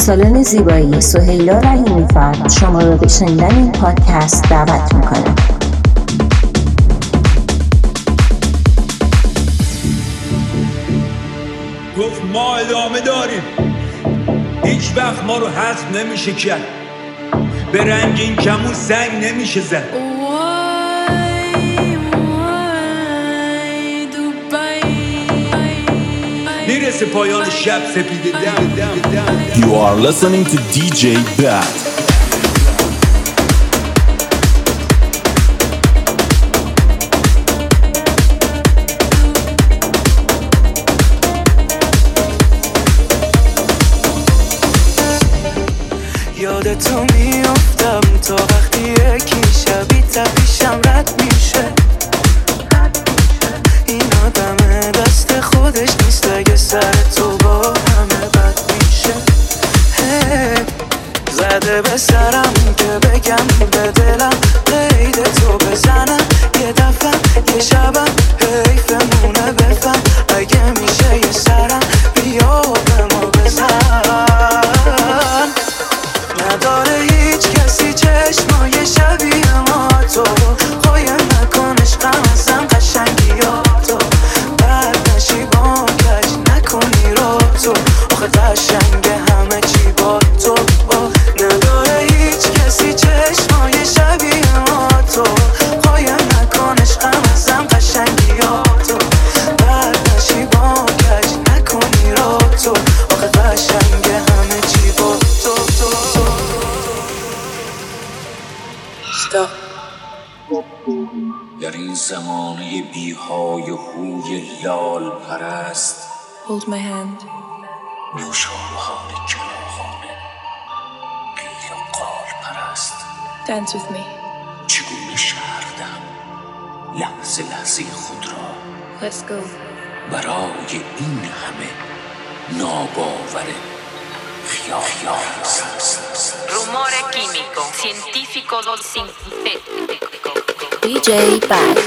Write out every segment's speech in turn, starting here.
سالن زیبایی سهیلا رحیمی‌فر شما را به شنیدن این پادکست دعوت می‌کند. گفت ما ادامه داریم، هیچ وقت ما رو حذف نمیشه کرد، به رنگین کمون سنگ نمیشه زد. میرسه پایان شب سپیده دم. You are listening to DJ Bad. یادتو میافتم تا وقتی یکی شبی تپیشم رد میشه. این آدم دست خودش نیست اگه سر تو با همه بد میشه. زده به سرم که بگم به دلم قید تو بزنم یه دفعه یه شبم حیفمونه بفهم اگه میشه یه سرم بیا بمو بزن. نداره هیچ کسی چشمای شبیه ما تو قایم نکنش غمزم قشنگیاتو بعد نشی با کج نکنی رو تو آخه قشنگ همه چی با تو. نداره هیچ کسی چشمای شبیه ما تو قایم نکنش غمزم قشنگیاتو بعد نشی با کج نکنی رو تو آخه قشنگ همه چی با تو. در این زمانه بیهای هوی لال پرست Hold my hand. نوشابهان کلاخانه قیل و قال پرست Dance with me. چگونه شرح دهم لحظه لحظه خود را Let's go. برای این همه ناباور خیال است. Rumore chimico, scientifico o sintetico. DJ Bad.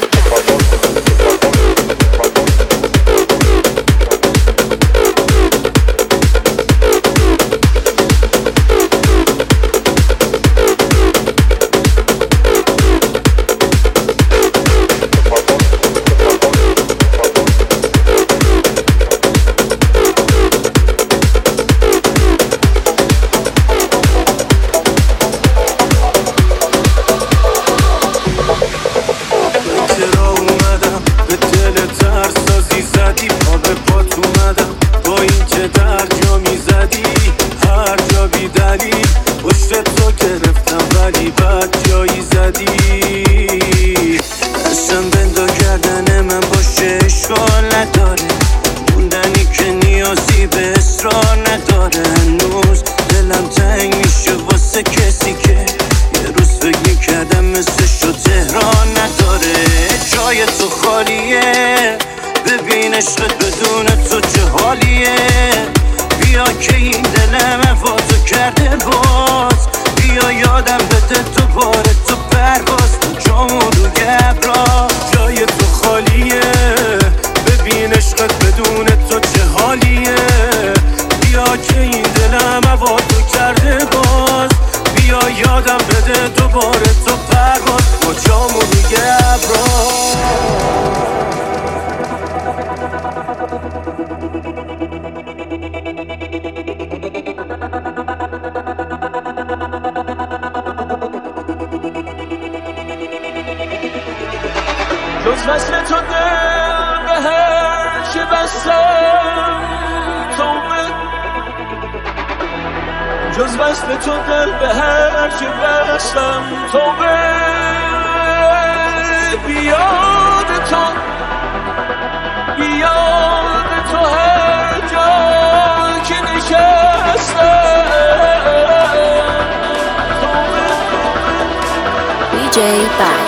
DJ Bad.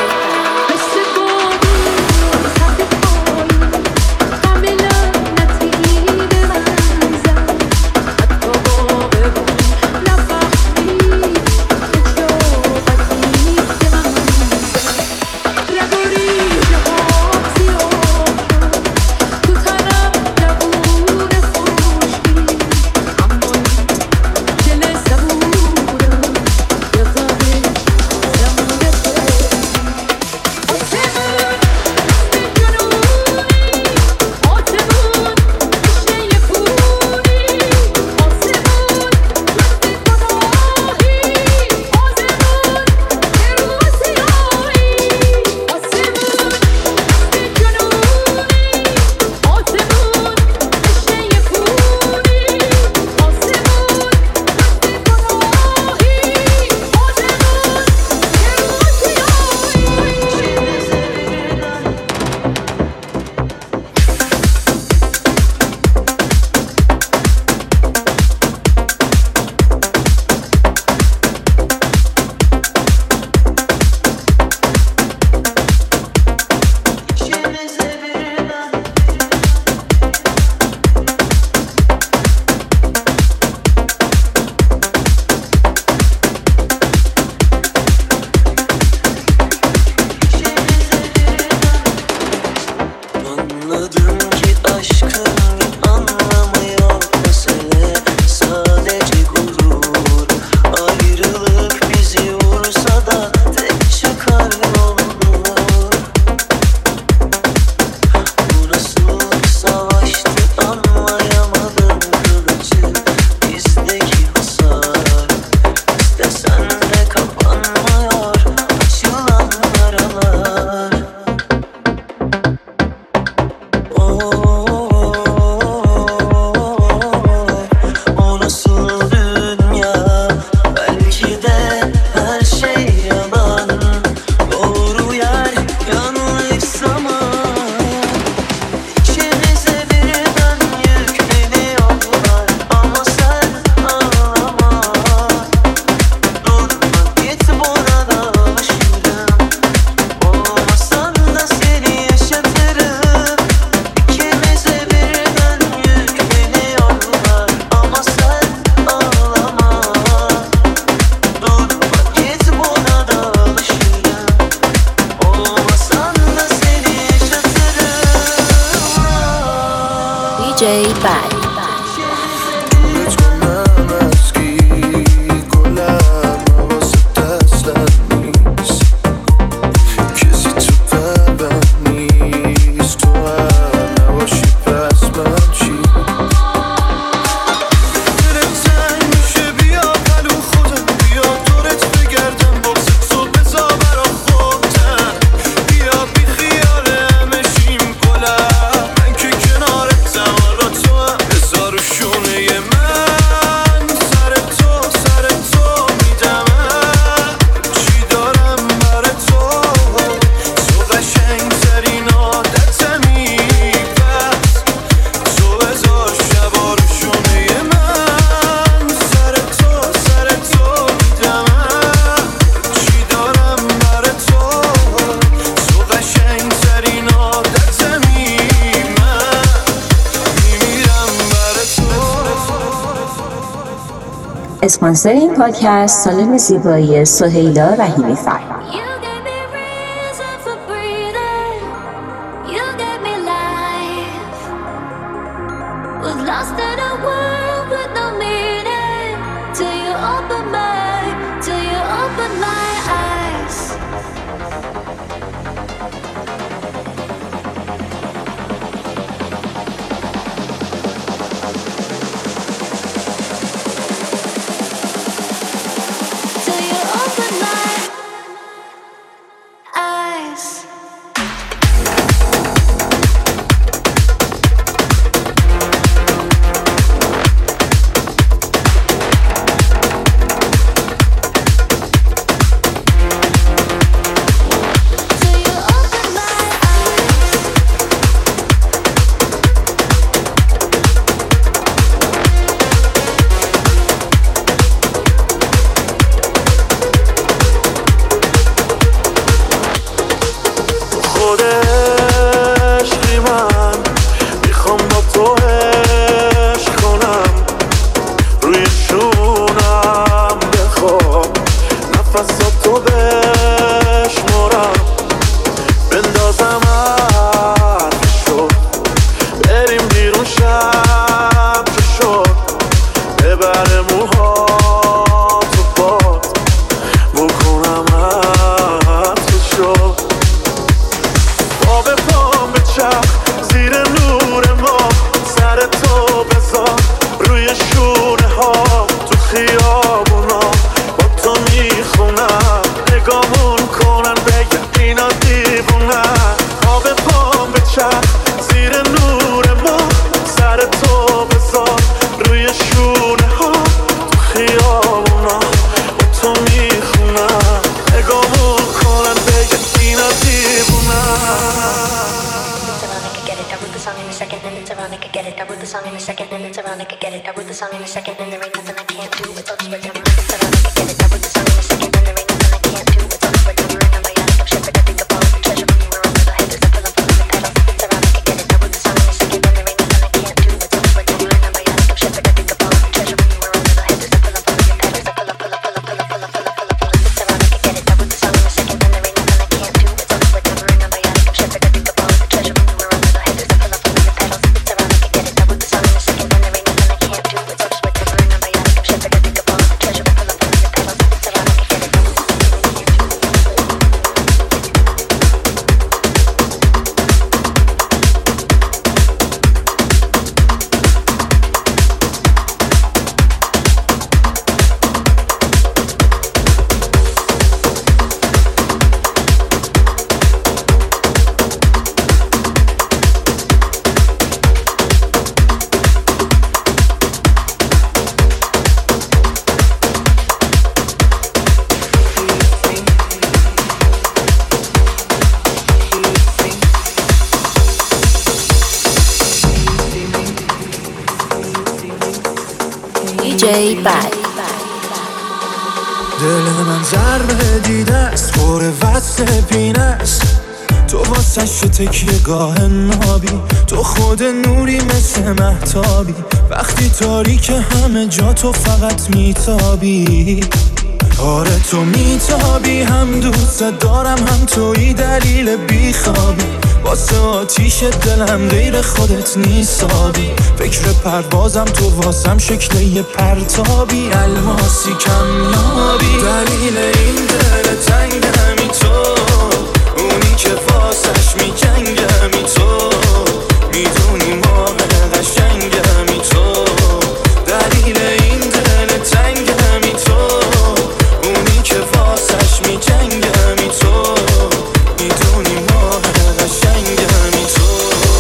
دل اسپانسر این پادکست سالن زیبایی سهیلا رحیمی فر. DJ Bad. دل من ضربه دیده است، پر وصل پینه است، تو واسه تکیه گاه نابی، تو خود نوری مثل مهتابی، وقتی تاریک همه جا تو فقط میتابی. آره تو میتابی، هم دوست دارم هم توی دلیل بیخوابی، واسه آتیش دلم غیر خودت نیسابی، فکر پروازم تو واسم شکل یه پرتابی، الماسی کمیابی، دلیل این دل تنگمی تو، اونی که واسش میجنگمی تو، میدونی ماه قشنگمی تو، دلیل این دل تنگمی تو، اونی که واسش میجنگمی تو، میدونی ماه قشنگمی تو.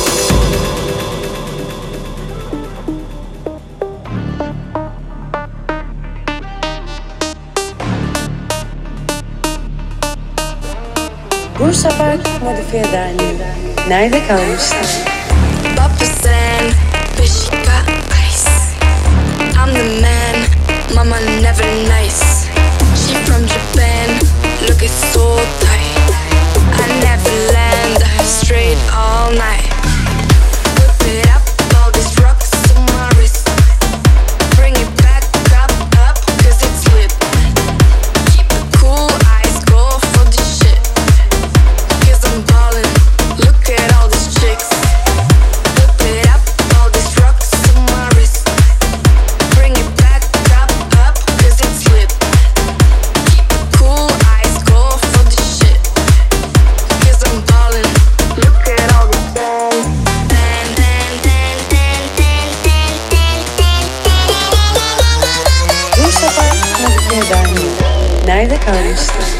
Bursapark modifiye derneği nerede kalmıştın? Papa San, but she got ice. I'm the man, mama never nice. She from Japan, looking so tight. I never land, straight all night. Whip it up, all these rocks on my wrist. Bring it back up, cause it's lit. Keep it cool, eyes go for the shit. Cause I'm ballin', look at all these chicks. Whip it up, all these rocks on my wrist. Bring it back up, cause it's lit. Keep it cool, eyes go for the shit. Cause I'm ballin', look at all these bands. Bursapark modifiye derneği nerede kalmıştın?